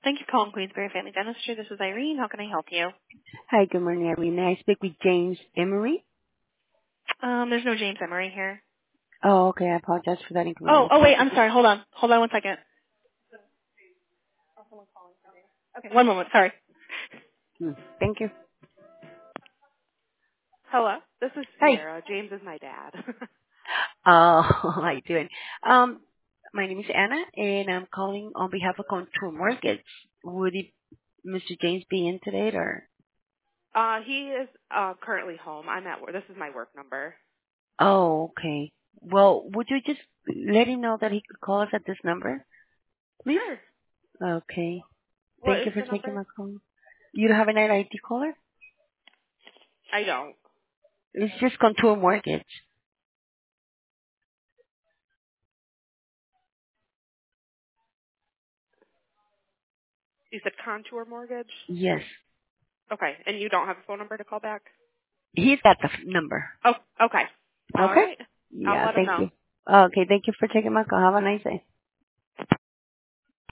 Thank you for calling Queensbury Family Dentistry. This is Irene. How can I help you? Hi, good morning, Irene. May I speak with James Emery? There's no James Emery here. Oh, okay. I apologize for that Oh, inconvenience. wait, I'm sorry. Hold on. Hold on one second. Okay, one moment. Sorry. Thank you. Hello, this is Hi. Sierra. James is my dad. How you doing? My name is Anna, and I'm calling on behalf of Contour Mortgage. Would Mr. James be in today, or? He is currently home. I'm at work. This is my work number. Oh, okay. Well, would you just let him know that he could call us at this number, please? Sure. Okay. What Thank is you for the taking number? my call. You don't have an ID caller? I don't. It's just Contour Mortgage. You said Contour Mortgage? Yes. Okay, and you don't have a phone number to call back? He's got the number. Oh, okay. All Okay? right. I'll Yeah, let him thank know. you. Okay, thank you for taking my call. Have a nice day.